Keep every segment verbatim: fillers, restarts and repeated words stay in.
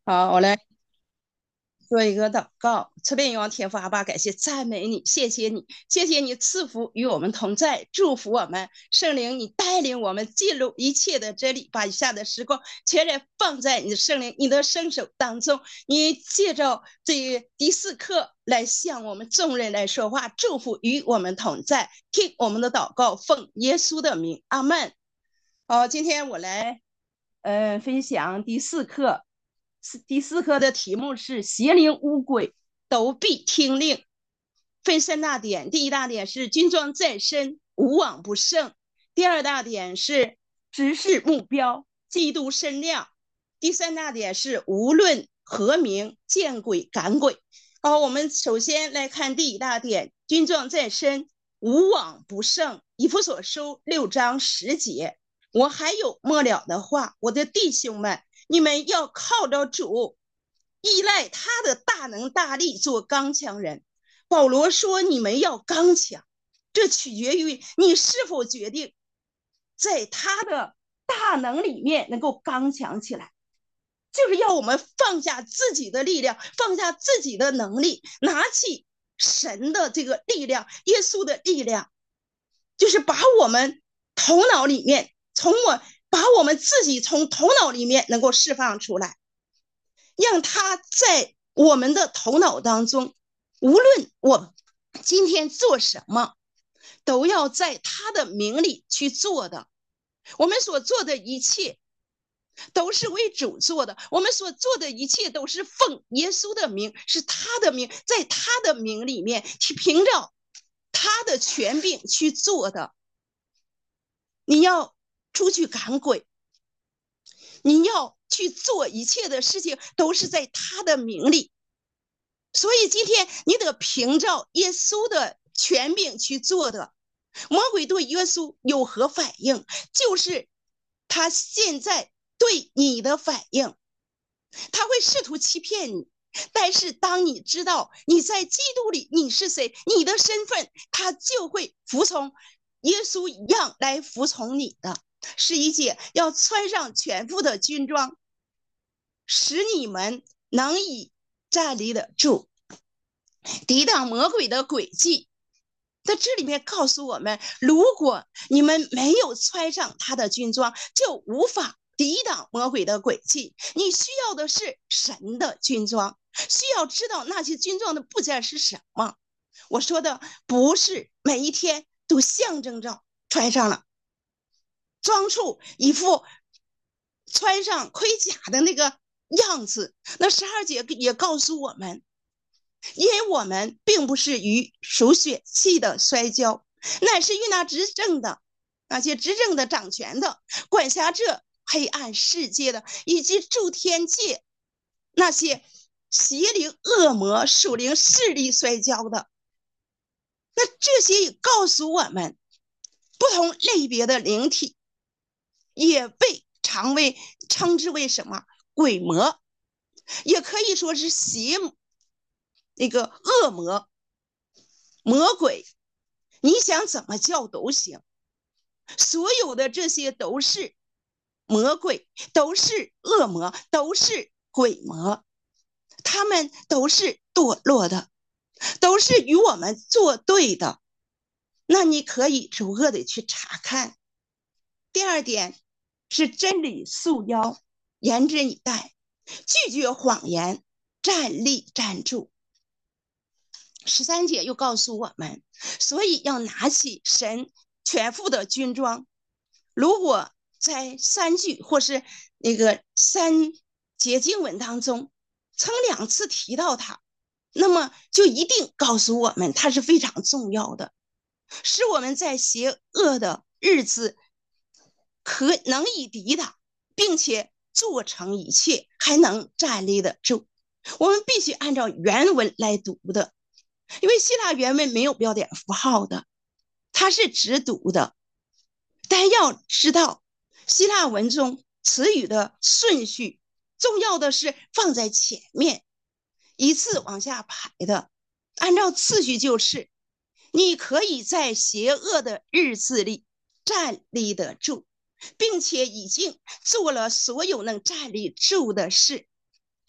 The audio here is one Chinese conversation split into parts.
好，我来做一个祷告。慈悲永王天父阿爸，感谢赞美你，谢谢你，谢谢你赐福与我们同在，祝福我们。圣灵，你带领我们进入一切的真理，把以下的时光全然放在你的圣灵、你的圣手当中。你借着这第四课来向我们众人来说话，祝福与我们同在。听我们的祷告，奉耶稣的名，阿门。好，今天我来呃分享第四课。第四课的题目是邪灵污鬼都必听令。分三大点，第一大点是军装在身，无往不胜；第二大点是直视目标，基督身量；第三大点是无论何名，见鬼赶鬼。好，我们首先来看第一大点，军装在身，无往不胜。以弗所书六章十节。我还有末了的话，我的弟兄们，你们要靠着主，依赖他的大能大力做刚强人。保罗说你们要刚强，这取决于你是否决定在他的大能里面能够刚强起来，就是要我们放下自己的力量，放下自己的能力，拿起神的这个力量，耶稣的力量，就是把我们头脑里面从我把我们自己从头脑里面能够释放出来，让他在我们的头脑当中，无论我今天做什么，都要在他的名里去做的。我们所做的一切都是为主做的，我们所做的一切都是奉耶稣的名，是他的名，在他的名里面去凭着他的权柄去做的。你要出去赶鬼，你要去做一切的事情都是在他的名里，所以今天你得凭着耶稣的权柄去做的。魔鬼对耶稣有何反应？就是他现在对你的反应，他会试图欺骗你，但是当你知道你在基督里你是谁，你的身份，他就会服从耶稣一样来服从你的。十一节，要穿上全副的军装，使你们能以站立得住，抵挡魔鬼的诡计。在这里面告诉我们，如果你们没有穿上他的军装，就无法抵挡魔鬼的诡计。你需要的是神的军装，需要知道那些军装的部件是什么。我说的不是每一天都象征着穿上了，装出一副穿上盔甲的那个样子。那十二节也告诉我们，因为我们并不是与属血气的摔跤，乃是与那执政的、那些执政的、掌权的、管辖这黑暗世界的，以及诸天界那些邪灵、恶魔、属灵势力摔跤的。那这些也告诉我们，不同类别的灵体也被常为称之为什么？鬼魔，也可以说是邪那个恶魔、魔鬼，你想怎么叫都行。所有的这些都是魔鬼，都是恶魔，都是鬼魔，他们都是堕落的，都是与我们作对的。那你可以逐个的去查看。第二点是真理束腰，严阵以待，拒绝谎言，站立站住。十三节又告诉我们，所以要拿起神全副的军装。如果在三句或是那个三节经文当中曾两次提到它，那么就一定告诉我们它是非常重要的，使我们在邪恶的日子可能以抵挡，并且做成一切，还能站立得住。我们必须按照原文来读的，因为希腊原文没有标点符号的，它是直读的。但要知道希腊文中词语的顺序，重要的是放在前面，依次往下排的。按照次序就是，你可以在邪恶的日子里站立得住，并且已经做了所有能站立住的事。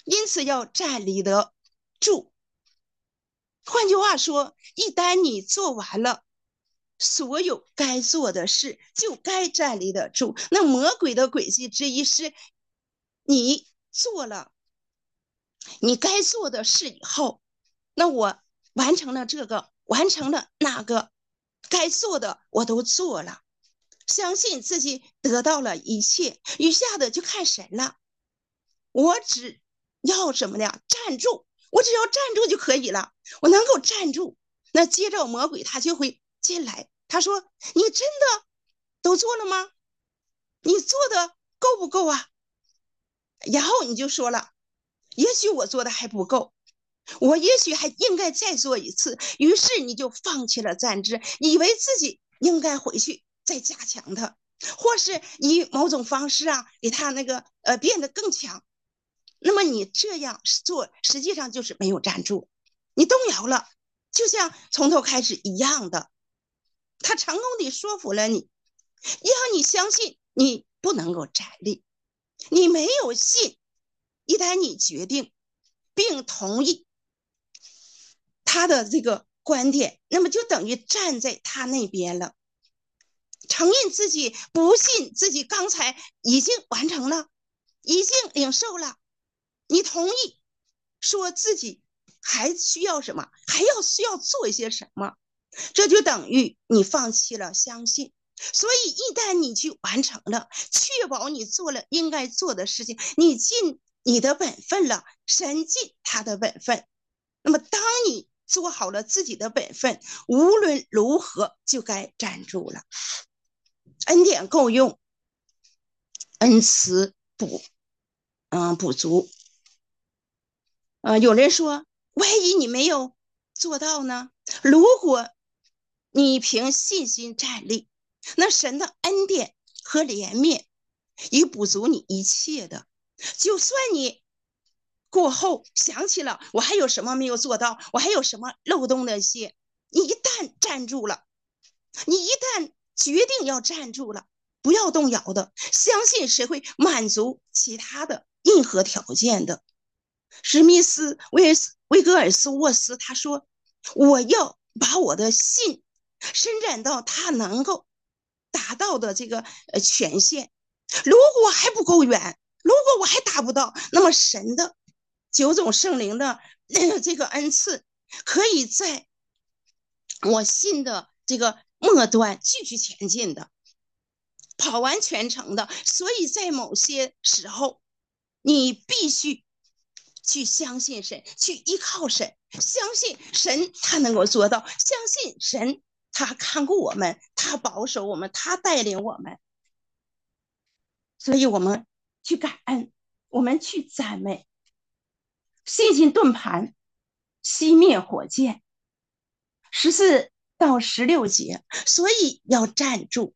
因此要站立得住。换句话说，一旦你做完了所有该做的事，就该站立得住。那魔鬼的诡计之一是，你做了你该做的事以后，那我完成了这个，完成了那个，该做的我都做了，相信自己得到了一切，余下的就看神了。我只要什么呀？站住！我只要站住就可以了。我能够站住，那接着魔鬼他就会进来。他说：“你真的都做了吗？你做的够不够啊？”然后你就说了：“也许我做的还不够，我也许还应该再做一次。”于是你就放弃了站姿，以为自己应该回去再加强它，或是以某种方式啊，给他那个呃变得更强。那么你这样做，实际上就是没有站住，你动摇了，就像从头开始一样的。他成功地说服了你，让你相信你不能够站立，你没有信。一旦你决定并同意他的这个观点，那么就等于站在他那边了，承认自己不信自己刚才已经完成了，已经领受了，你同意说自己还需要什么，还要需要做一些什么，这就等于你放弃了相信。所以一旦你去完成了，确保你做了应该做的事情，你尽你的本分了，神尽他的本分。那么当你做好了自己的本分，无论如何就该站住了。恩典够用，恩慈补嗯补足。呃，有人说，万一你没有做到呢？如果你凭信心站立，那神的恩典和怜悯已补足你一切的。就算你过后想起了我还有什么没有做到，我还有什么漏洞的些，你一旦站住了，你一旦决定要站住了，不要动摇的，相信谁会满足其他的任何条件的。史密斯威威格尔斯沃斯他说：“我要把我的信伸展到他能够达到的这个呃权限。如果还不够远，如果我还达不到，那么神的九种圣灵的、呃、这个恩赐可以在我信的这个末端继续前进的，跑完全程的。所以在某些时候，你必须去相信神，去依靠神，相信神他能够做到，相信神他看顾我们，他保守我们，他带领我们。所以我们去感恩，我们去赞美。信心盾牌熄灭火箭，十四到十六节，所以要站住。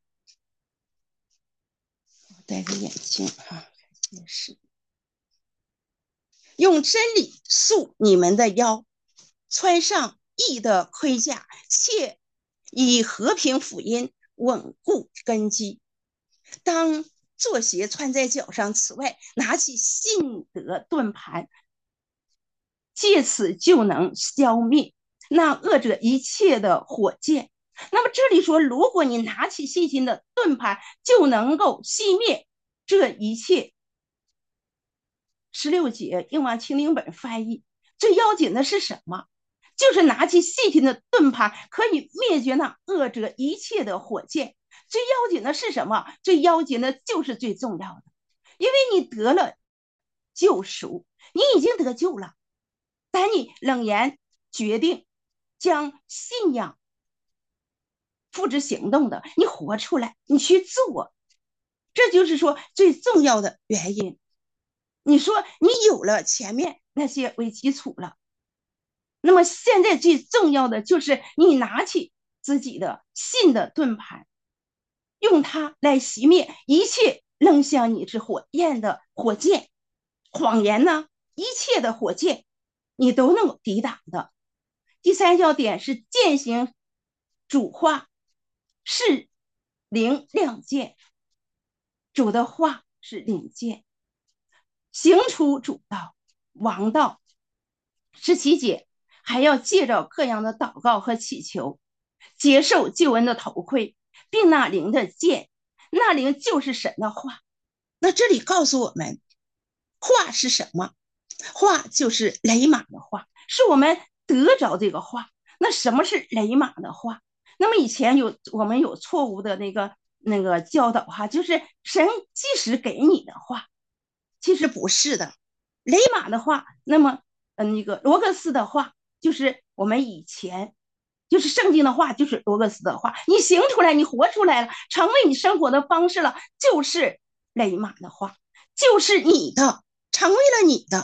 我戴个眼镜啊，也是。用真理束你们的腰，穿上义的盔甲，且以和平福音稳固根基。当做鞋穿在脚上，此外拿起信德盾牌，借此就能消灭那恶者一切的火箭。那么这里说，如果你拿起信心的盾牌，就能够熄灭这一切。十六节用完清灵本翻译，最要紧的是什么？就是拿起信心的盾牌，可以灭绝那恶者一切的火箭。最要紧的是什么？最要紧的就是最重要的，因为你得了救赎，你已经得救了，但你仍然决定将信仰付之行动的，你活出来，你去做，这就是说最重要的原因。你说你有了前面那些为基础了，那么现在最重要的就是你拿起自己的信的盾牌，用它来熄灭一切扔向你之火焰的火箭。谎言呢，一切的火箭你都能够抵挡的。第三要点是践行主话，是灵亮剑，主的话是领剑，行出主道， 王道。十七节还要借着各样的祷告和祈求，接受救恩的头盔，并那灵的剑，那灵就是神的话。那这里告诉我们，话是什么？话就是雷玛的话，是我们得着这个话。那什么是雷玛的话？那么以前有我们有错误的那个那个教导哈，就是神即使给你的话，其实不是的。雷玛的话，那么呃那个罗格斯的话，就是我们以前就是圣经的话，就是罗格斯的话，你行出来，你活出来了，成为你生活的方式了，就是雷玛的话，就是你的，成为了你的。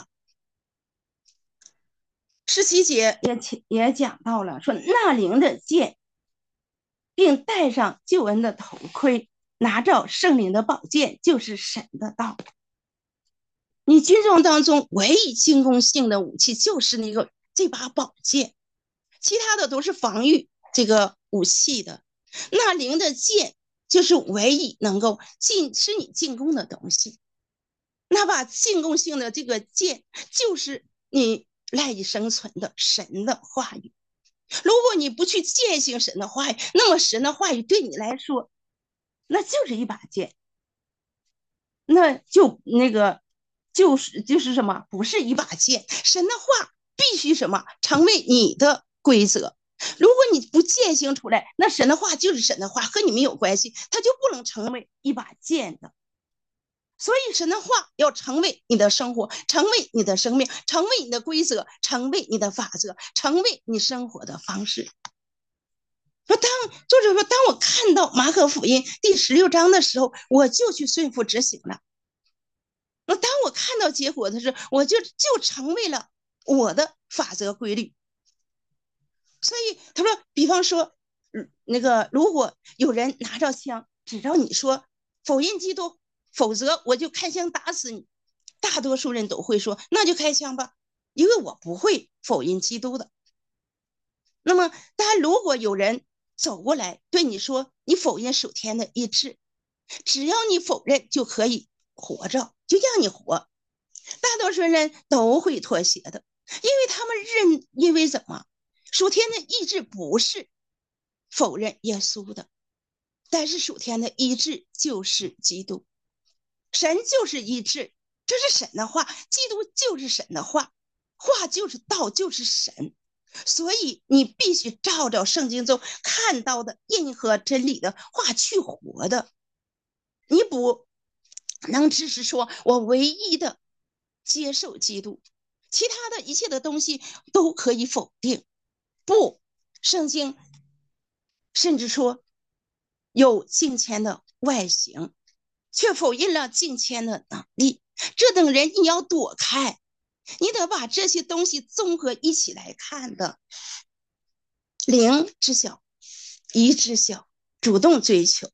十七节也也讲到了，说那灵的剑，并戴上救恩的头盔，拿着圣灵的宝剑，就是神的道。你军中当中唯一进攻性的武器就是那个这把宝剑，其他的都是防御这个武器的。那灵的剑就是唯一能够进使你进攻的东西。那把进攻性的这个剑，就是你赖以生存的神的话语。如果你不去践行神的话语，那么神的话语对你来说，那就是一把剑，那就那个就是就是什么？不是一把剑。神的话必须什么？成为你的规则。如果你不践行出来，那神的话就是神的话，和你没有关系，它就不能成为一把剑的。所以神的话要成为你的生活，成为你的生命，成为你的规则，成为你的法则，成为你生活的方式。说当作者说，当我看到马可福音第十六章的时候，我就去顺服执行了。那当我看到结果的时候，我就就成为了我的法则规律。所以他说，比方说，那个如果有人拿着枪指着你说否认基督，否则我就开枪打死你，大多数人都会说那就开枪吧，因为我不会否认基督的。那么当然如果有人走过来对你说你否认属天的意志，只要你否认就可以活着，就让你活，大多数人都会妥协的，因为他们认因为怎么属天的意志不是否认耶稣的，但是属天的意志就是基督，神就是意志，这是神的话，基督就是神的话，话就是道，就是神。所以你必须照着圣经中看到的任何真理的话去活的，你不能只是说我唯一的接受基督，其他的一切的东西都可以否定。不，圣经甚至说有敬虔的外形，却否认了敬虔的能力，这等人你要躲开，你得把这些东西综合一起来看的。灵知晓，一知晓，主动追求。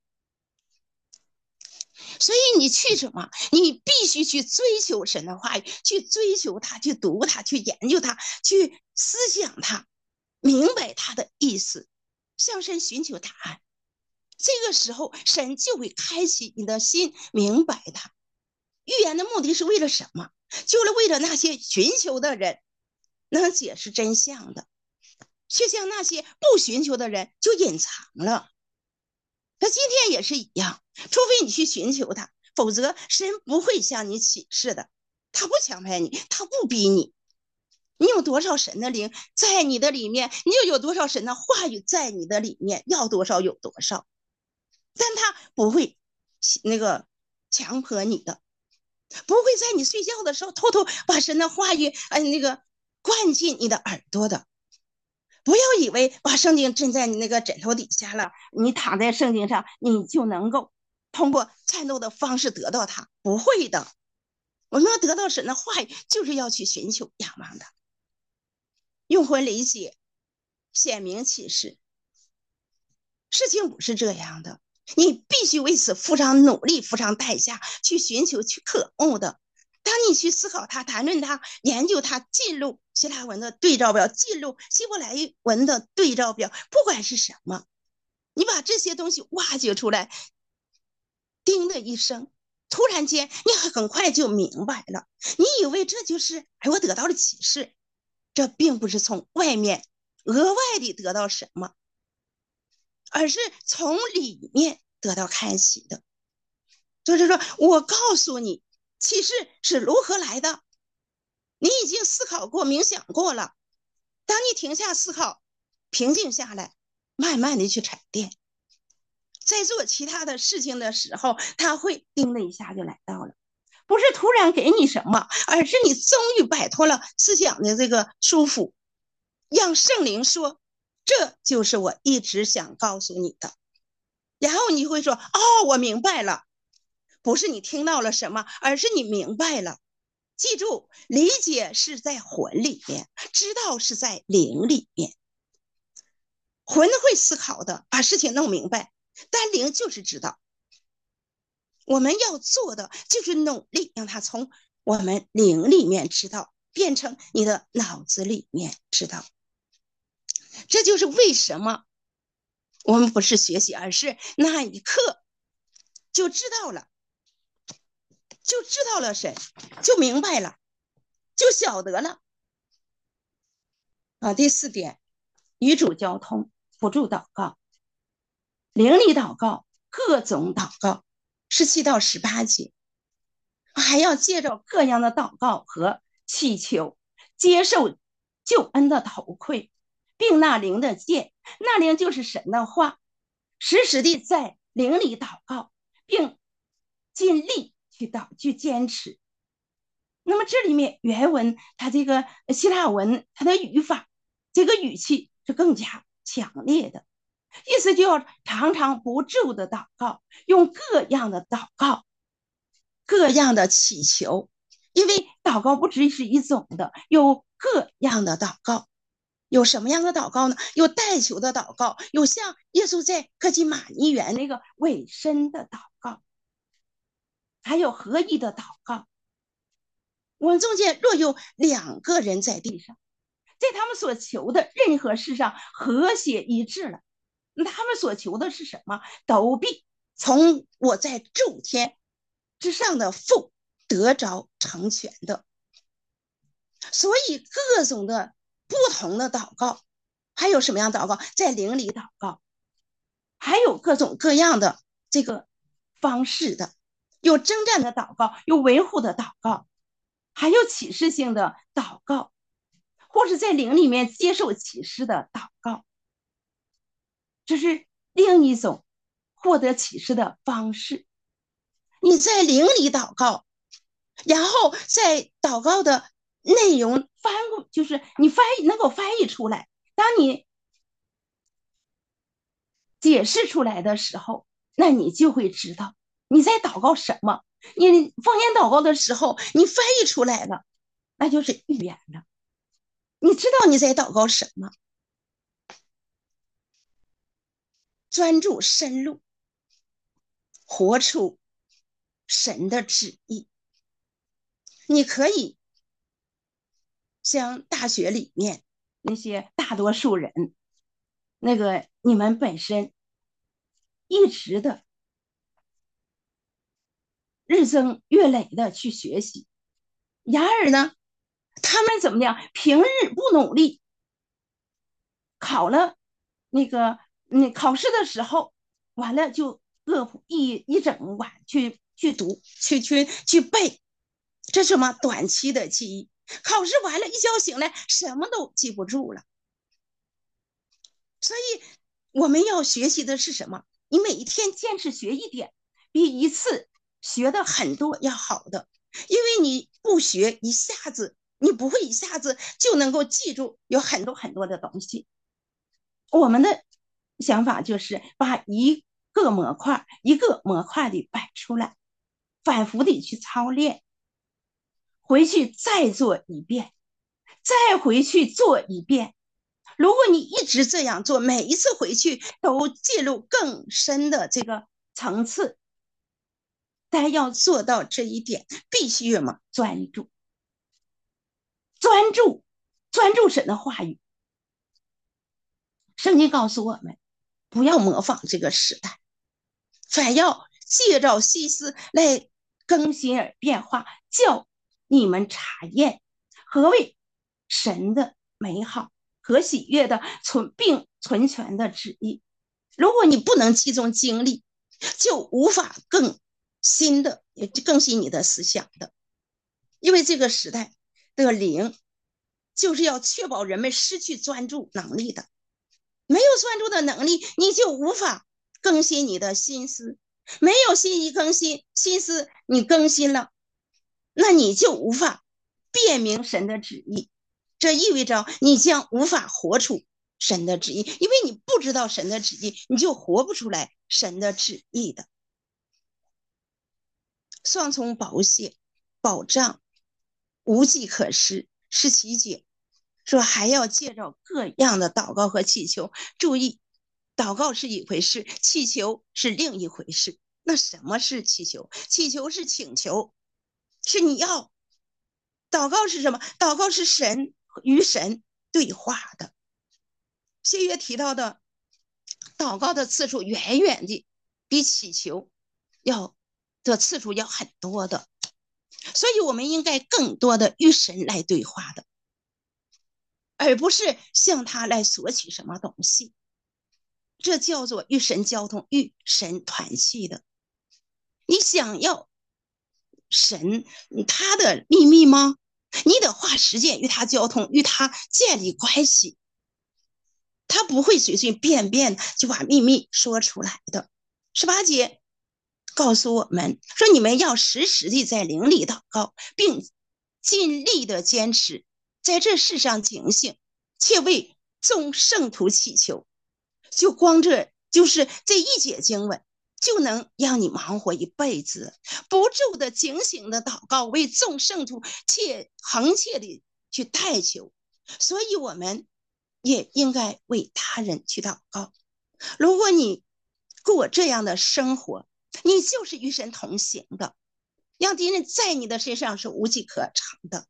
所以你去什么？你必须去追求神的话语，去追求它，去读它，去研究它，去思想它，明白它的意思，向神寻求答案。这个时候，神就会开启你的心，明白它。预言的目的是为了什么？就是为了那些寻求的人能解释真相的，却向那些不寻求的人就隐藏了。那今天也是一样，除非你去寻求他，否则神不会向你启示的。他不强迫你，他不逼你。你有多少神的灵在你的里面，你就有多少神的话语在你的里面，要多少有多少。但他不会那个强迫你的，不会在你睡觉的时候偷偷把神的话语呃那个灌进你的耳朵的。不要以为把圣经枕在你那个枕头底下了，你躺在圣经上，你就能够通过颤抖的方式得到它，不会的。我们要得到神的话语，就是要去寻求仰望的，用魂理解，显明启示。事情不是这样的，你必须为此付上努力，付上代价，去寻求，去渴慕的。当你去思考它、谈论它、研究它，进入希腊文的对照表，进入希伯来文的对照表，不管是什么，你把这些东西挖掘出来，叮的一声， 突然间你很快就明白了，你以为这就是哎我得到了启示，这并不是从外面额外的得到什么，而是从里面得到开启的。就是说我告诉你启示是如何来的，你已经思考过冥想过了，当你停下思考，平静下来，慢慢的去沉淀，在做其他的事情的时候，他会叮的一下就来到了，不是突然给你什么，而是你终于摆脱了思想的这个束缚，让圣灵说这就是我一直想告诉你的，然后你会说哦我明白了，不是你听到了什么，而是你明白了。记住，理解是在魂里面，知道是在灵里面。魂会思考的，把事情弄明白，但灵就是知道。我们要做的就是努力让它从我们灵里面知道，变成你的脑子里面知道。这就是为什么我们不是学习，而是那一刻就知道了，就知道了神，就明白了，就晓得了。啊，第四点，与主交通，辅助祷告，灵里祷告，各种祷告，十七到十八节，还要借着各样的祷告和祈求，接受救恩的头盔，并那灵的剑，那灵就是神的话，时时地在灵里祷告，并尽力去祷去坚持。那么这里面原文它这个希腊文它的语法这个语气是更加强烈的，意思就要常常不住的祷告，用各样的祷告，各样的祈求，因为祷告不只是一种的，有各样的祷告。有什么样的祷告呢？有代求的祷告，有像耶稣在客西马尼园那个委身的祷告，还有合一的祷告。我们中间若有两个人在地上，在他们所求的任何事上和谐一致了，他们所求的是什么，都必从我在诸天之上的父得着成全的。所以各种的不同的祷告，还有什么样祷告？在灵里祷告，还有各种各样的这个方式的，有征战的祷告，有维护的祷告，还有启示性的祷告，或是在灵里面接受启示的祷告，这是另一种获得启示的方式。你在灵里祷告，然后在祷告的内容翻过，就是你翻译能够翻译出来，当你解释出来的时候，那你就会知道你在祷告什么。你方言祷告的时候，你翻译出来了，那就是预言了，你知道你在祷告什么。专注深入，活出神的旨意。你可以像大学里面那些大多数人，那个你们本身一直的日增月累的去学习，然而呢，他们怎么样？平日不努力，考了那个那考试的时候，完了就饿一一整晚去去读，去去去背，这是什么短期的记忆？考试完了，一觉醒来，什么都记不住了。所以我们要学习的是什么？你每一天坚持学一点，比一次学的很多要好的，因为你不学，一下子你不会一下子就能够记住有很多很多的东西。我们的想法就是把一个模块一个模块的摆出来，反复的去操练，回去再做一遍，再回去做一遍。如果你一直这样做，每一次回去都进入更深的这个层次，但要做到这一点，必须什么？专注，专注，专注神的话语。圣经告诉我们，不要模仿这个时代，反要借着西斯来更新而变化，叫你们查验何为神的美好和喜悦的存并存全的旨意。如果你不能集中精力，就无法更新的更新你的思想的。因为这个时代的灵就是要确保人们失去专注能力的，没有专注的能力，你就无法更新你的心思，没有心意更新，心思你更新了，那你就无法辨明神的旨意，这意味着你将无法活出神的旨意，因为你不知道神的旨意，你就活不出来神的旨意的。双重保险保障无计可施。十七节说还要借着各样的祷告和祈求，注意祷告是一回事，祈求是另一回事。那什么是祈求？祈求是请求，是你要。祷告是什么？祷告是神与神对话的。谢约提到的祷告的次数远远的比祈求要的次数要很多的，所以我们应该更多的与神来对话的，而不是向他来索取什么东西。这叫做与神交通，与神团契的。你想要神他的秘密吗？你得花时间与他交通，与他建立关系。他不会随随便便就把秘密说出来的。十八节告诉我们说，你们要时时地在灵里祷告，并尽力的坚持在这世上警醒，且为众圣徒祈求。就光这就是这一节经文就能让你忙活一辈子，不住的警醒的祷告，为众圣徒切恒切的去代求。所以我们也应该为他人去祷告。如果你过这样的生活，你就是与神同行的，让敌人在你的身上是无计可乘的。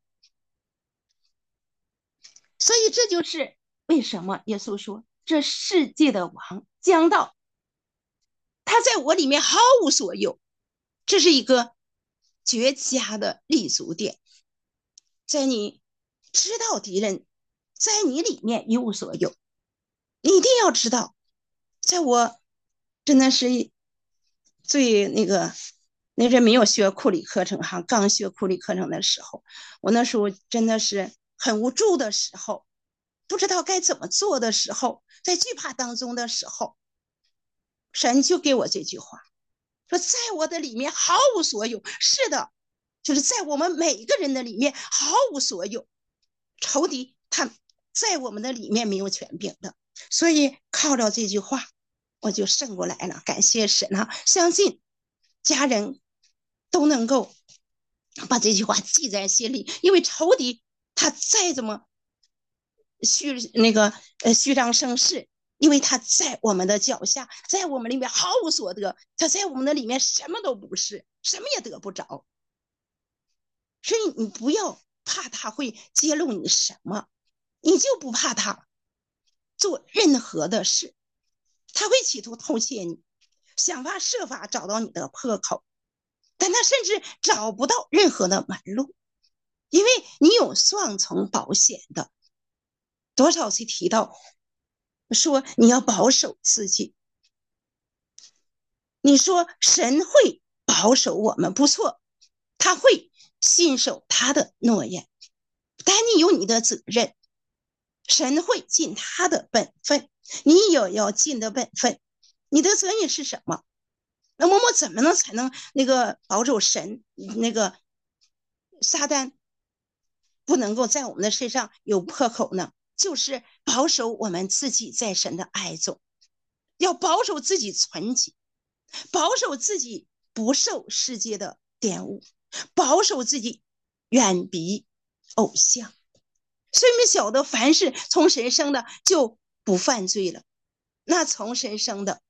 所以这就是为什么耶稣说这世界的王将到，他在我里面毫无所有。这是一个绝佳的立足点，在你知道敌人在你里面一无所有，你一定要知道。在我真的是最那个那阵没有学库里课程哈，刚学库里课程的时候，我那时候真的是很无助的时候，不知道该怎么做的时候，在惧怕当中的时候，神就给我这句话说，在我的里面毫无所有。是的，就是在我们每一个人的里面毫无所有。仇敌他在我们的里面没有权柄的，所以靠着这句话我就胜过来了。感谢神啊！相信家人都能够把这句话记在心里，因为仇敌他再怎么虚那个呃虚张声势，因为他在我们的脚下，在我们里面毫无所得，他在我们的里面什么都不是，什么也得不着。所以你不要怕他会揭露你什么，你就不怕他做任何的事。他会企图偷窃你，想法设法找到你的破口，但他甚至找不到任何的门路，因为你有双重保险的。多少次提到说你要保守自己，你说神会保守我们，不错，他会信守他的诺言，但你有你的责任。神会尽他的本分，你也要尽的本分。你的责任是什么？那么我怎么能才能那个保守神那个撒旦不能够在我们的身上有破口呢？就是保守我们自己在神的爱中，要保守自己纯洁，保守自己不受世界的玷污，保守自己远离偶像。所以我们晓得，凡是从神生的就不犯罪了。那从神生的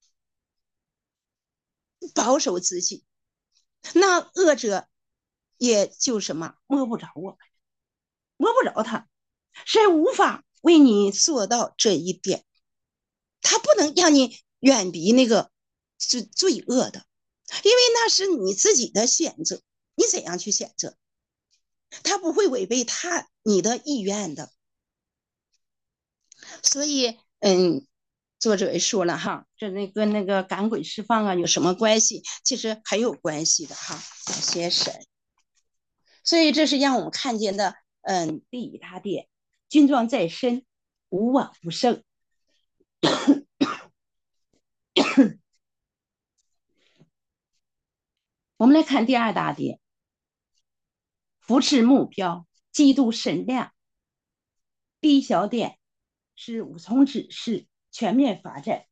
保守自己，那恶者也就什么摸不着我们，摸不着他，神无法为你做到这一点，他不能让你远离那个是罪恶的。 因为那是你自己的选择，你怎样去选择，他不会违背他你的意愿的。所以，嗯，作者也说了哈，这那跟那个赶鬼释放啊有什么关系？其实很有关系的哈，感谢神。所以这是让我们看见的，嗯，第一大点，军装在身，无往不胜。我们来看第二大点，扶持目标，基督神量。第一小点是五重指示，全面发展。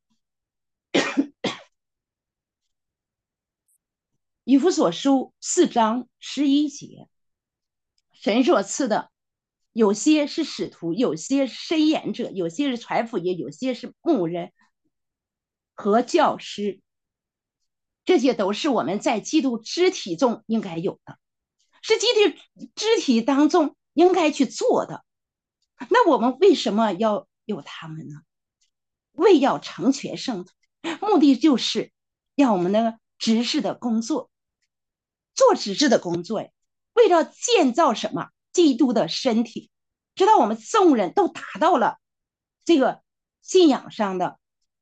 以弗所书四章十一节，神所赐的有些是使徒，有些是申言者，有些是传福音，有些是牧人和教师，这些都是我们在基督肢体中应该有的，是基督肢体当中应该去做的。那我们为什么要有他们呢？为要成全圣徒，目的就是要我们的执事的工作，做执事的工作，为了建造什么？基督的身体，直到我们众人都达到了这个信仰上的，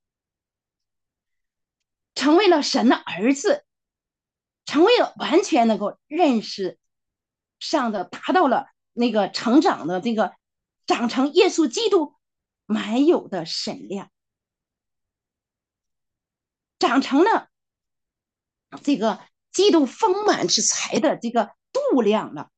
成为了神的儿子，成为了完全能够认识上的，达到了那个成长的这个长成耶稣基督满有的神量，长成了这个基督丰满之才的这个度量了。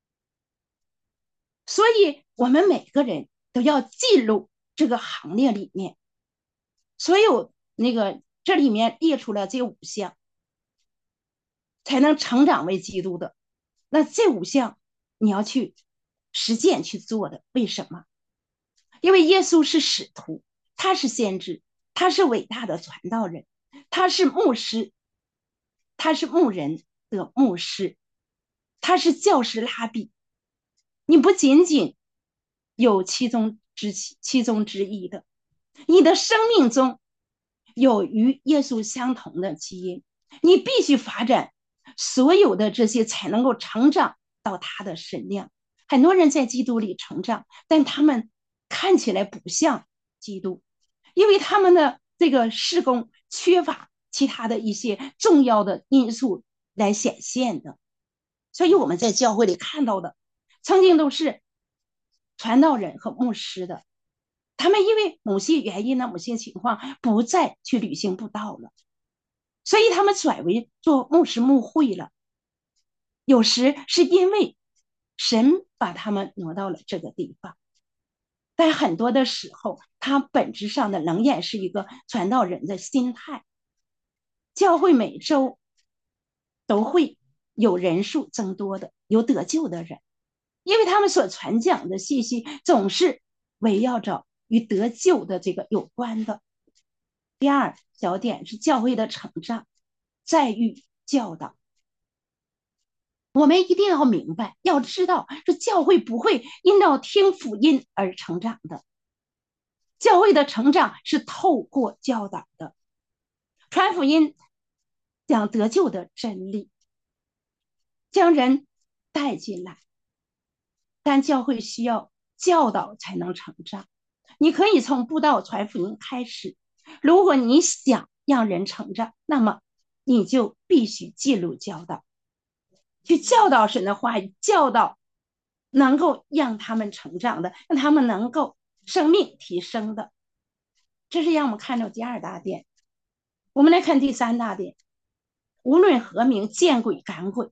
所以我们每个人都要进入这个行列里面。所有那个这里面列出了这五项，才能成长为基督的。那这五项你要去实践去做的，为什么？因为耶稣是使徒，他是先知，他是伟大的传道人，他是牧师，他是牧人的牧师，他是教师拉比。你不仅仅有其中之其中之一的，你的生命中有与耶稣相同的基因，你必须发展所有的这些，才能够成长到他的身量。很多人在基督里成长，但他们看起来不像基督，因为他们的这个事工缺乏其他的一些重要的因素来显现的。所以我们在教会里看到的曾经都是传道人和牧师的，他们因为某些原因呢，某些情况不再去履行布道了，所以他们转为做牧师牧会了。有时是因为神把他们挪到了这个地方，但很多的时候，他本质上的仍然是一个传道人的心态。教会每周都会有人数增多的，有得救的人，因为他们所传讲的信息总是围绕着与得救的这个有关的。第二小点是教会的成长在于教导。我们一定要明白，要知道这教会不会因到听福音而成长的，教会的成长是透过教导的。传福音讲得救的真理，将人带进来，但教会需要教导才能成长。你可以从布道传福音开始，如果你想让人成长，那么你就必须进入教导，去教导神的话语，教导能够让他们成长的，让他们能够生命提升的。这是让我们看到第二大点。我们来看第三大点，无论何名，见鬼赶鬼。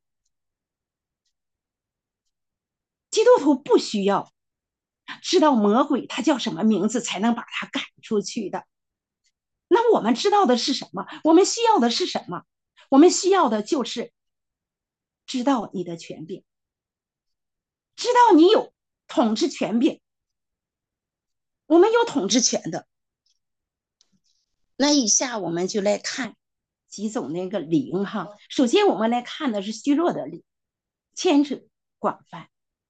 基督徒不需要知道魔鬼他叫什么名字才能把他赶出去的。那我们知道的是什么？我们需要的是什么？我们需要的就是知道你的权柄，知道你有统治权柄，我们有统治权的。那以下我们就来看几种那个灵哈。首先我们来看的是虚弱的灵，牵扯广泛。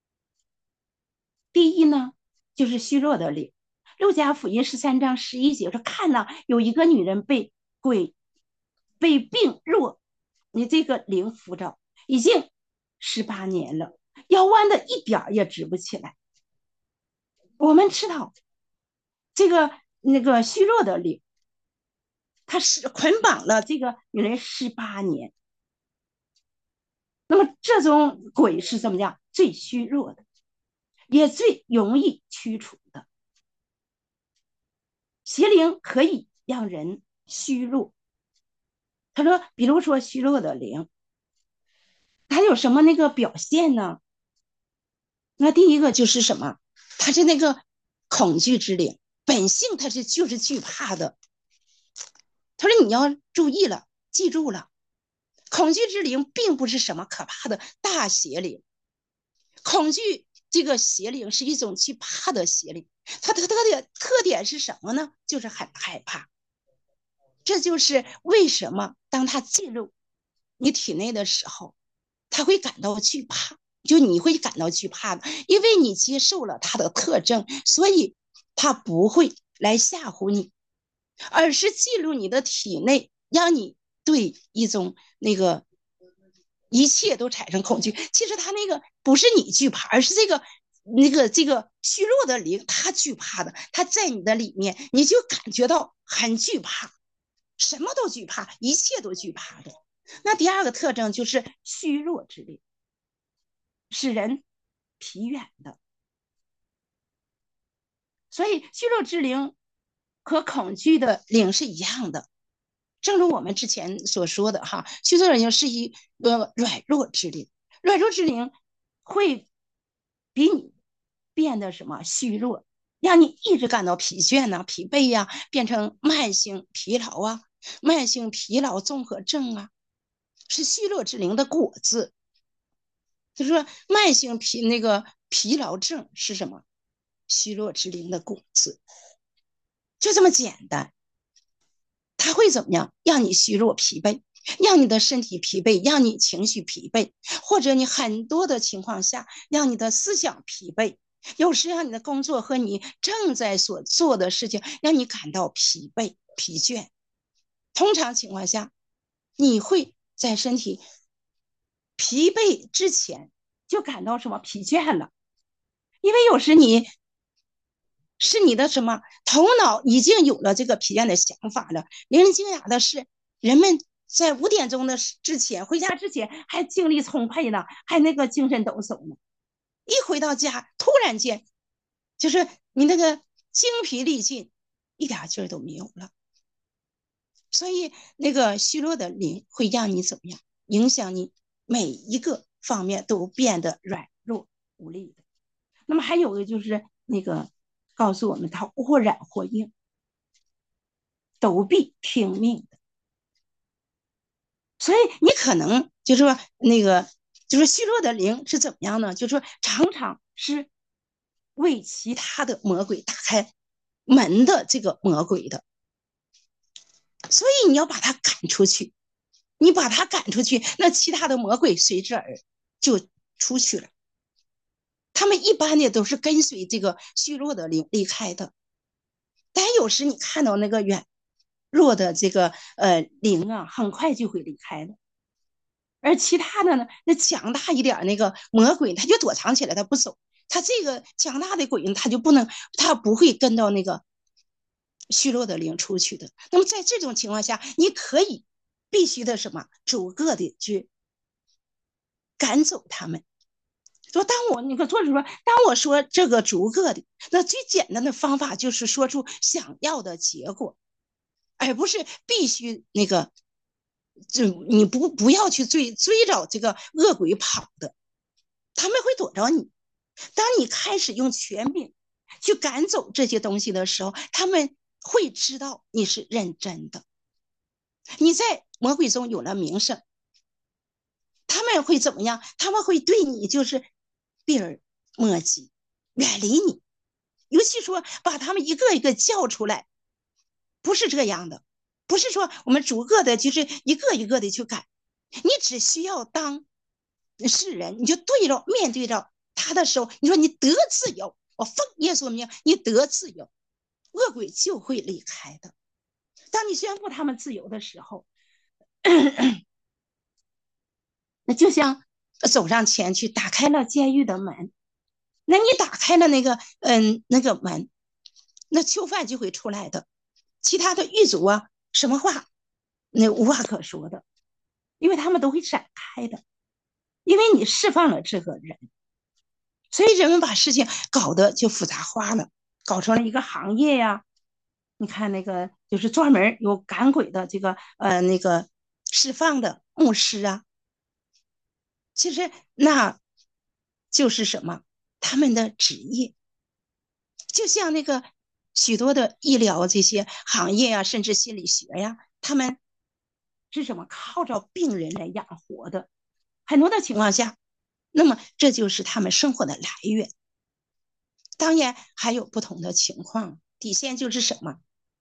第一呢，就是虚弱的灵。路加福音十三章十一节说，看了有一个女人被鬼被病弱你这个灵扶着已经十八年了，腰弯的一点也直不起来。我们知道这个那个虚弱的灵，它是捆绑了这个女人十八年。那么这种鬼是怎么样？最虚弱的，也最容易驱除的。邪灵可以让人虚弱。他说，比如说虚弱的灵，它有什么那个表现呢？那第一个就是什么？它是那个恐惧之灵，本性它是就是惧怕的。他说你要注意了，记住了，恐惧之灵并不是什么可怕的大邪灵，恐惧这个邪灵是一种惧怕的邪灵，它的特点特点是什么呢？就是很害怕。这就是为什么当它进入你体内的时候，它会感到惧怕，就你会感到惧怕的，因为你接受了它的特征，所以它不会来吓唬你，而是进入你的体内，让你对一种那个一切都产生恐惧。其实它那个不是你惧怕，而是这个那个这个虚弱的灵，它惧怕的，它在你的里面，你就感觉到很惧怕，什么都惧怕，一切都惧怕的。那第二个特征就是虚弱之灵，使人疲远的。所以虚弱之灵和恐惧的灵是一样的。正如我们之前所说的哈，虚弱之灵是一个软弱之灵，软弱之灵会比你变得什么虚弱，让你一直感到疲倦呐、啊、疲惫呀、啊，变成慢性疲劳啊、慢性疲劳综合症啊，是虚弱之灵的果子。就是说，慢性疲那个疲劳症是什么？虚弱之灵的果子，就这么简单。它会怎么样？让你虚弱疲惫，让你的身体疲惫，让你情绪疲惫，或者你很多的情况下让你的思想疲惫，有时让你的工作和你正在所做的事情让你感到疲惫疲倦。通常情况下，你会在身体疲惫之前就感到什么疲倦了，因为有时你是你的什么头脑已经有了这个疲倦的想法了。令人惊讶的是，人们在五点钟的之前回家之前还精力充沛呢，还那个精神抖擞呢，一回到家突然间就是你那个精疲力尽，一点劲儿都没有了。所以那个虚弱的灵会让你怎么样？影响你每一个方面都变得软弱无力的。那么还有个就是那个告诉我们，它或软或硬，都必听命的。所以你可能就是说那个就是虚弱的灵是怎么样呢？就是说常常是为其他的魔鬼打开门的这个魔鬼的。所以你要把它赶出去，你把它赶出去，那其他的魔鬼随之而就出去了。他们一般的都是跟随这个虚弱的灵离开的，但有时你看到那个软弱的这个呃灵啊，很快就会离开的。而其他的呢，那强大一点那个魔鬼，他就躲藏起来，他不走。他这个强大的鬼呢，他就不能，他不会跟到那个虚弱的灵出去的。那么在这种情况下，你可以必须的什么逐个的去赶走他们。说当我那个作者说，当我说这个逐个的，那最简单的方法就是说出想要的结果，而不是必须那个，就你不不要去追追着这个恶鬼跑的，他们会躲着你。当你开始用权柄去赶走这些东西的时候，他们会知道你是认真的，你在魔鬼中有了名声，他们会怎么样？他们会对你就是避而莫及，远离你。尤其说把他们一个一个叫出来，不是这样的，不是说我们逐个的，就是一个一个的去赶。你只需要当世人，你就对着面对着他的时候，你说你得自由，我奉耶稣名，你得自由，恶鬼就会离开的。当你宣布他们自由的时候， 那就像走上前去打开了监狱的门，那你打开了那个嗯那个门，那囚犯就会出来的。其他的狱卒啊，什么话那无话可说的，因为他们都会闪开的，因为你释放了这个人，所以人们把事情搞得就复杂化了，搞成了一个行业呀。你看那个就是专门有赶鬼的这个呃那个释放的牧师啊，其实那就是什么？他们的职业，就像那个许多的医疗这些行业啊，甚至心理学呀，他们是什么？靠着病人来养活的。很多的情况下，那么这就是他们生活的来源。当然还有不同的情况，底线就是什么？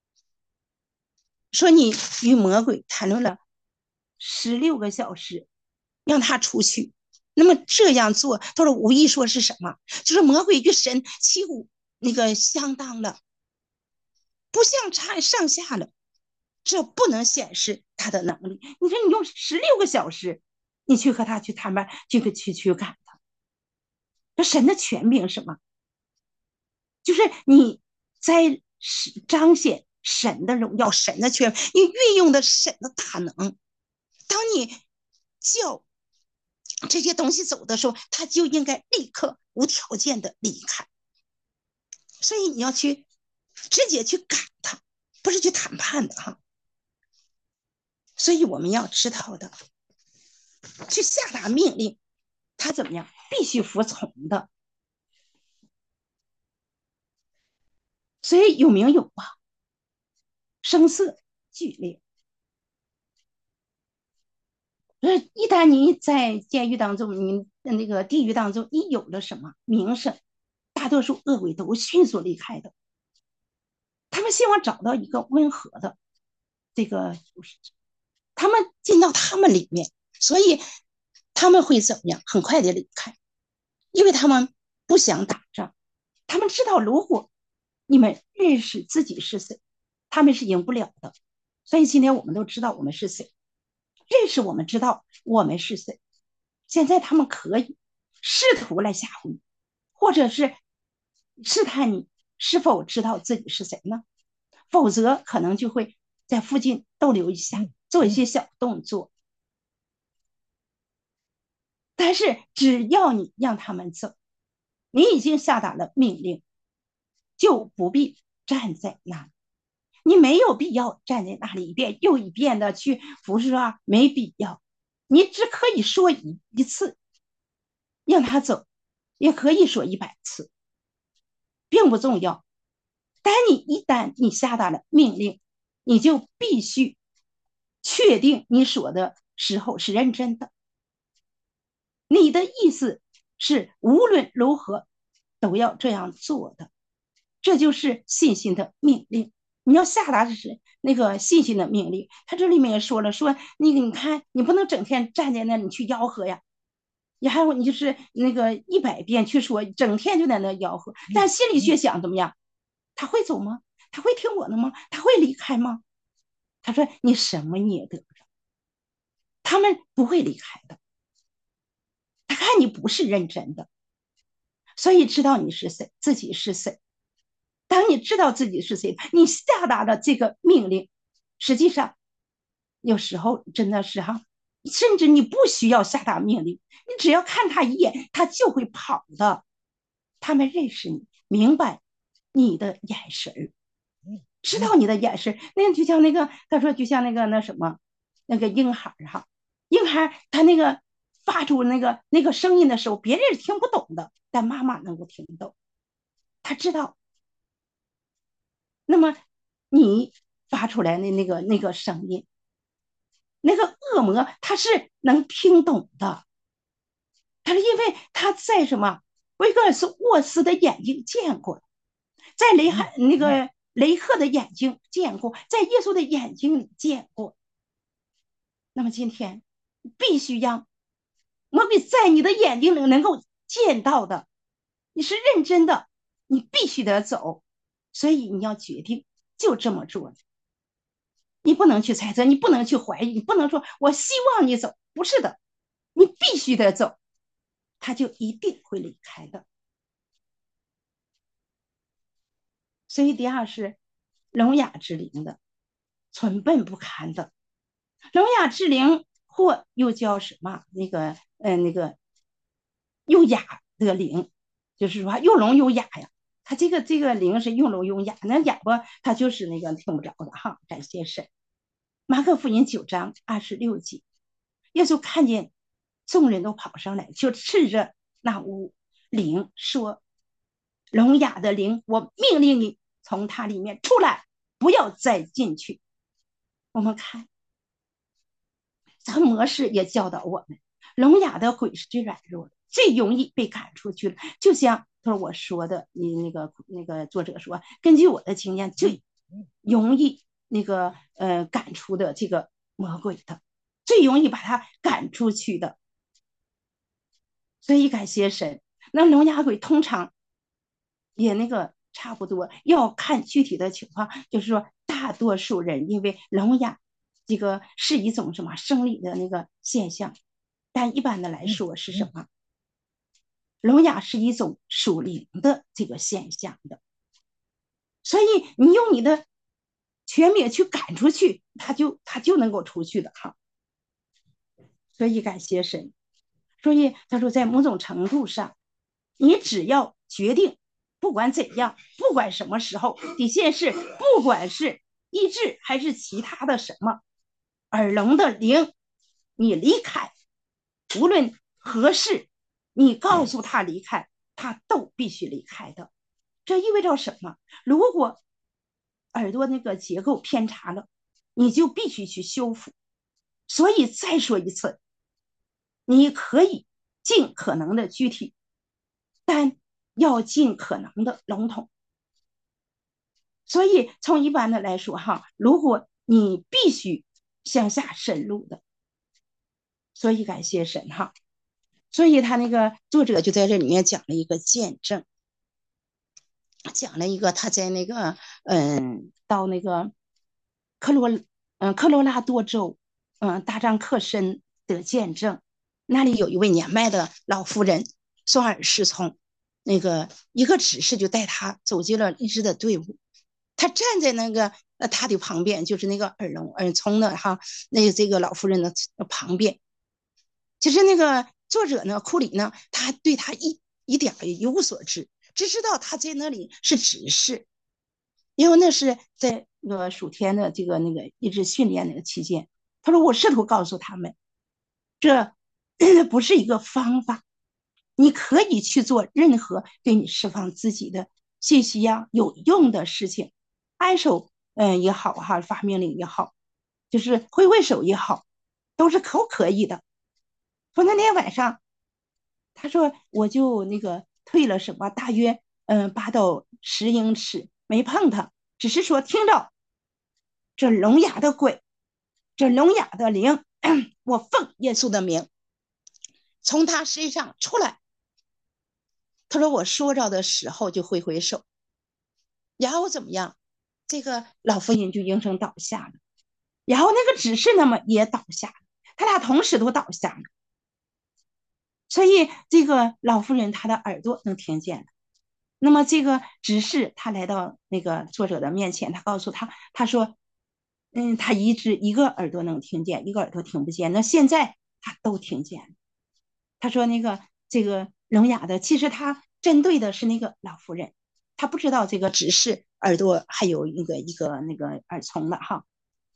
说你与魔鬼谈论了十六个小时，让他出去。那么这样做，都是无意说是什么？就是魔鬼与神几乎那个相当了，不相差上下了。这不能显示他的能力。你说你用十六个小时，你去和他去谈判，去去去赶他，这神的权柄什么？就是你在彰显神的荣耀，神的权，你运用的神的大能。当你叫这些东西走的时候，他就应该立刻无条件的离开。所以你要去直接去赶他，不是去谈判的哈。所以我们要知道的，去下达命令，他怎么样，必须服从的。所以有名有望，声色俱厉。一旦你在监狱当中，你那个地狱当中，你有了什么名声，大多数恶鬼都会迅速离开的。他们希望找到一个温和的这个，他们进到他们里面，所以他们会怎么样？很快的离开，因为他们不想打仗，他们知道如果你们认识自己是谁，他们是赢不了的。所以今天我们都知道我们是谁，认识我们知道我们是谁。现在他们可以试图来吓唬你，或者是试探你是否知道自己是谁呢？否则可能就会在附近逗留一下，做一些小动作。但是只要你让他们走，你已经下达了命令，就不必站在那里。你没有必要站在那里一遍又一遍的去服侍啊，没必要。你只可以说一一次，让他走，也可以说一百次，并不重要。但你一旦你下达了命令，你就必须确定你说的时候是认真的。你的意思是无论如何都要这样做的，这就是信心的命令。你要下达的是那个信心的命令。他这里面也说了，说那个你看，你不能整天站在那里去吆喝呀，你还有你就是那个一百遍去说，整天就在那吆喝。但心里却想怎么样？他会走吗？他会听我的吗？他会离开吗？他说你什么你也得不着，他们不会离开的。他看你不是认真的，所以知道你是谁，自己是谁。当你知道自己是谁，你下达的这个命令，实际上有时候真的是哈，甚至你不需要下达命令，你只要看他一眼，他就会跑的。他们认识你，明白你的眼神，知道你的眼神。那个就像那个他说，就像那个那什么，那个婴孩哈，婴孩他那个发出那个那个声音的时候，别人是听不懂的，但妈妈能够听懂，他知道。那么你发出来的那个那个声音，那个恶魔他是能听懂的，他是因为他在什么维格尔斯沃斯的眼睛见过，在雷汉那个雷克的眼睛见过，在耶稣的眼睛里见过。那么今天必须让魔鬼在你的眼睛里能够见到的，你是认真的，你必须得走，所以你要决定就这么做。你不能去猜测，你不能去怀疑，你不能说我希望你走，不是的， 你必须得走，他就一定会离开的。所以第二是聋哑之灵的，蠢笨不堪的。聋哑之灵或又叫什么？那个呃那个又哑的灵，就是说又聋又哑呀。他这个这个灵是又聋又哑，那哑巴他就是那个听不着的哈。感谢神。马可福音九章二十六节，耶稣看见众人都跑上来，就斥着那屋灵说：“聋哑的灵，我命令你从他里面出来，不要再进去。”我们看，这个模式也教导我们，聋哑的鬼是最软弱的，最容易被赶出去了。就像他说我说的，你那个那个作者说，根据我的经验，最容易那个呃赶出的这个魔鬼的，最容易把他赶出去的。所以感谢神，那聋哑鬼通常也那个差不多，要看具体的情况。就是说，大多数人因为聋哑这个是一种什么生理的那个现象，但一般的来说是什么？聋哑是一种属灵的这个现象的，所以你用你的全面去赶出去，他就他就能够出去的哈。所以感谢神。所以他说，在某种程度上，你只要决定，不管怎样，不管什么时候，底线是不管是医治还是其他的什么，耳聋的灵，你离开，无论何事，你告诉他离开，他都必须离开的。这意味着什么？如果耳朵那个结构偏差了，你就必须去修复。所以再说一次，你可以尽可能的具体，但要尽可能的笼统。所以从一般的来说哈，如果你必须向下深入的，所以感谢神哈。所以他那个作者就在这里面讲了一个见证，讲了一个他在那个嗯到那个科罗嗯科罗拉多州嗯大张克申的见证。那里有一位年迈的老妇人，双耳失聪，那个一个指示就带他走进了医治的队伍。他站在那个呃他的旁边，就是那个耳聋耳聪的哈，那个这个老妇人的旁边。其实那个作者呢，库里呢，他对他一一点一无所知，只知道他在那里是指示，因为那是在那个暑天的这个那个一直训练那个期间。他说我试图告诉他们，这不是一个方法，你可以去做任何对你释放自己的信息呀有用的事情，按手嗯也好哈，发命令也好，就是挥挥手也好，都是可可以的。说那天晚上，他说我就那个退了什么，大约嗯八到十英尺，没碰他，只是说听到这聋哑的鬼，这聋哑的灵，我奉耶稣的名从他身上出来。他说我说着的时候就挥挥手，然后怎么样？这个老妇人就应声倒下了，然后那个执事那么也倒下了，他俩同时都倒下了。所以这个老妇人她的耳朵能听见了。那么这个执事他来到那个作者的面前，他告诉他，他说，嗯，他一直一个耳朵能听见，一个耳朵听不见。那现在他都听见了。他说那个这个聋哑的，其实他针对的是那个老妇人，他不知道这个执事耳朵还有一个一个那个耳聪的哈。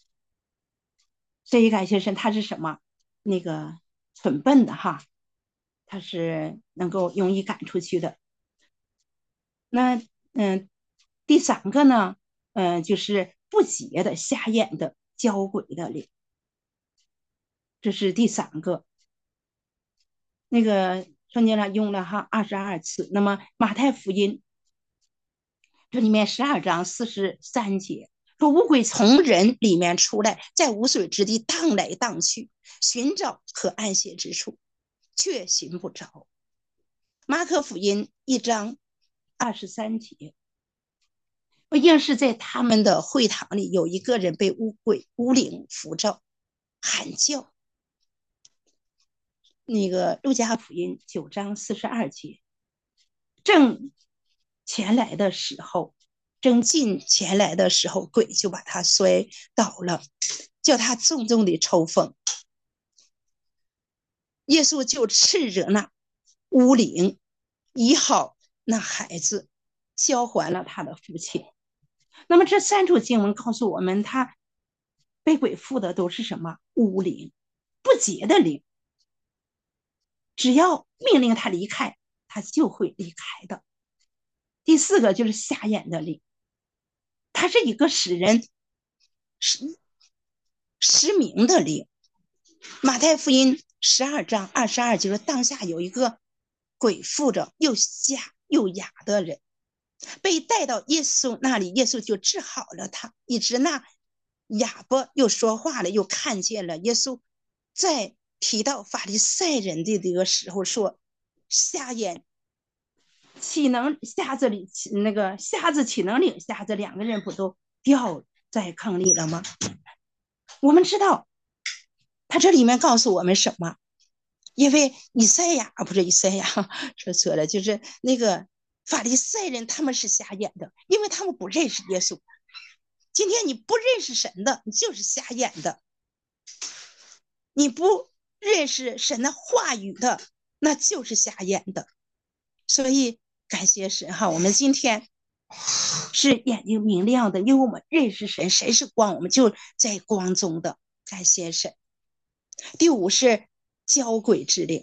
所以感谢神，他是什么？那个蠢笨的哈。它是能够容易赶出去的。那嗯，第三个呢，嗯，就是不洁的、瞎眼的、交鬼的灵，这是第三个。那个圣经上用了哈二十二次。那么马太福音这里面十二章四十三节说，乌鬼从人里面出来，在无水之地荡来荡去，寻找可安歇之处，却寻不着。马可福音一章二十三节，硬是在他们的会堂里有一个人被污鬼污灵附着，喊叫。 那个路加福音九章四十二节，正前来的时候，正近前来的时候，鬼就把他摔倒了，叫他重重的抽风。耶稣就斥责那巫灵，医好那孩子，交还了他的父亲。那么这三处经文告诉我们，他被鬼附的都是什么？巫灵，不洁的灵。只要命令他离开，他就会离开的。第四个就是瞎眼的灵，他是一个使人失明的灵。马太福音十二章二十二节说，当下有一个鬼附着又瞎又哑的人，被带到耶稣那里，耶稣就治好了他，一直那哑巴又说话了，又看见了耶稣。在提到法利赛人的这个时候说，瞎眼岂能瞎子里那个瞎子岂能领瞎子，两个人不都掉在坑里了吗？我们知道他这里面告诉我们什么？因为以赛亚不是以赛亚说错了，就是那个法利赛人他们是瞎眼的，因为他们不认识耶稣。今天你不认识神的，你就是瞎眼的；你不认识神的话语的，那就是瞎眼的。所以感谢神哈，我们今天是眼睛明亮的，因为我们认识神，神是光，我们就在光中的。感谢神。第五是交鬼之灵，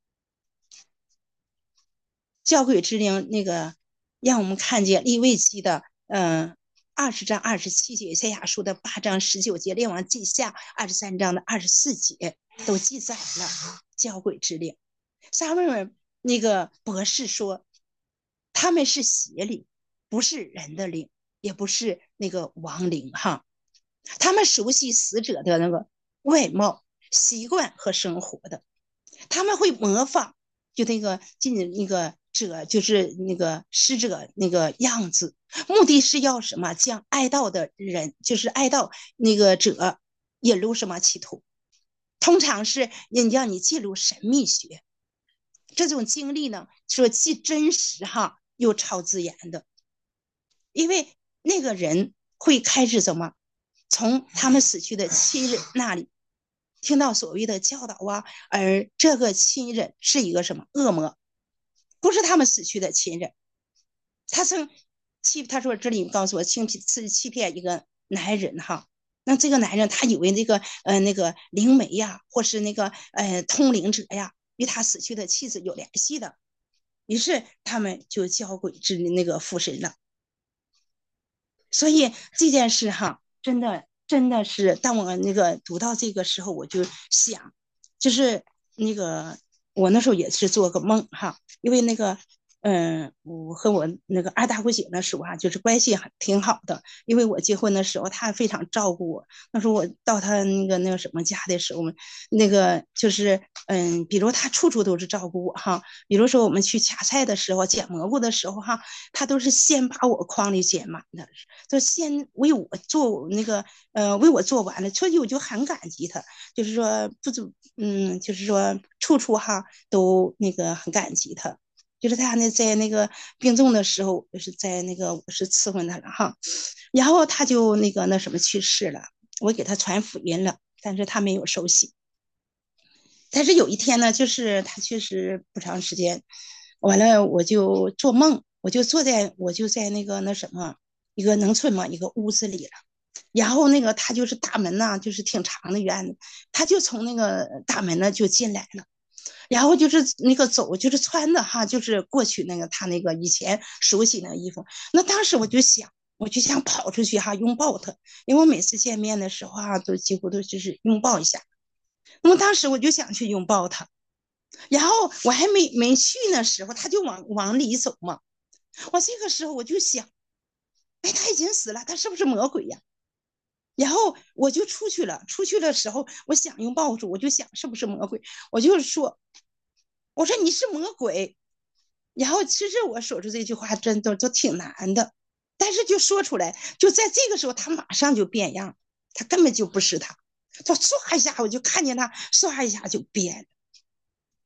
交鬼之灵那个让我们看见利未记的嗯二十章二十七节，赛亚书的八章十九节，列王记下二十三章的二十四节都记载了交鬼之灵。撒母耳那个博士说，他们是邪灵，不是人的灵，也不是那个亡灵哈。他们熟悉死者的那个外貌、习惯和生活的，他们会模仿，就那个进那个者，就是那个死者那个样子，目的是要什么？将哀悼的人，就是哀悼那个者引入什么企图？通常是让你进入神秘学。这种经历呢，说既真实哈，又超自然的，因为那个人会开始怎么从他们死去的亲人那里听到所谓的教导啊，而这个亲人是一个什么恶魔，不是他们死去的亲人。他曾欺，他说这里告诉我，欺欺骗一个男人哈。那这个男人他以为那个呃那个灵媒呀，或是那个呃通灵者呀，与他死去的妻子有联系的，于是他们就交鬼之那个附身了。所以这件事哈，真的真的是，当我那个读到这个时候，我就想，就是那个我那时候也是做个梦哈，因为那个嗯，我和我那个二大姑姐那时候啊，就是关系挺好的。因为我结婚的时候，她非常照顾我。那时候我到她那个那个什么家的时候，那个就是嗯，比如她处处都是照顾我哈。比如说我们去掐菜的时候，捡蘑菇的时候哈，她都是先把我筐里捡满的，就先为我做那个呃为我做完了，所以我就很感激她。就是说不足嗯，就是说处处哈都那个很感激她。就是他那在那个病重的时候，就是在那个我是伺候他了哈，然后他就那个那什么去世了，我给他传福音了，但是他没有受洗。但是有一天呢，就是他确实不长时间，完了我就做梦，我就坐在我就在那个那什么一个农村嘛一个屋子里了，然后那个他就是大门呐、啊，就是挺长的院子，他就从那个大门呢就进来了。然后就是那个走，就是穿的哈，就是过去那个他那个以前熟悉那个衣服。那当时我就想，我就想跑出去哈，拥抱他，因为我每次见面的时候啊，都几乎都就是拥抱一下。那么当时我就想去拥抱他，然后我还没没去那时候，他就往往里走嘛。我这个时候我就想，哎，他已经死了，他是不是魔鬼呀？然后我就出去了，出去的时候我想拥抱住，我就想是不是魔鬼，我就说。我说你是魔鬼，然后其实我说出这句话真的都挺难的，但是就说出来，就在这个时候他马上就变样，他根本就不是他，他唰一下我就看见他唰一下就变了。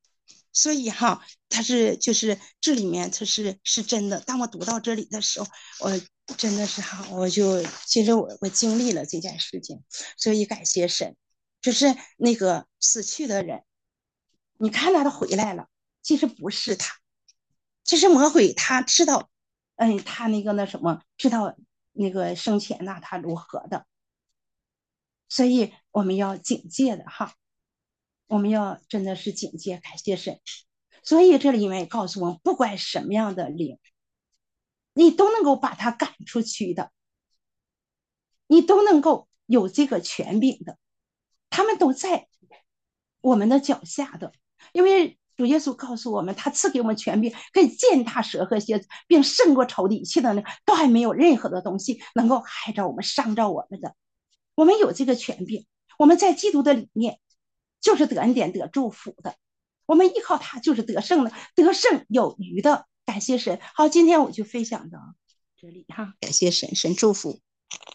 所以哈，他是就是这里面他是是真的。当我读到这里的时候，我真的是哈，我就其实我我经历了这件事情，所以感谢神。就是那个死去的人，你看他都回来了，其实不是他，其实魔鬼他知道，嗯，他那个那什么，知道那个生前呐、他如何的，所以我们要警戒的哈，我们要真的是警戒，感谢神。所以这里面也告诉我们，不管什么样的灵，你都能够把他赶出去的，你都能够有这个权柄的，他们都在我们的脚下的。因为主耶稣告诉我们，他赐给我们权柄，可以践踏蛇和蝎子，并胜过仇敌一切的呢，都还没有任何的东西能够害着我们、伤着我们的。我们有这个权柄，我们在基督的里面就是得恩典、得祝福的。我们依靠他就是得胜的，得胜有余的。感谢神。好，今天我就分享到这里哈，感谢神，神祝福。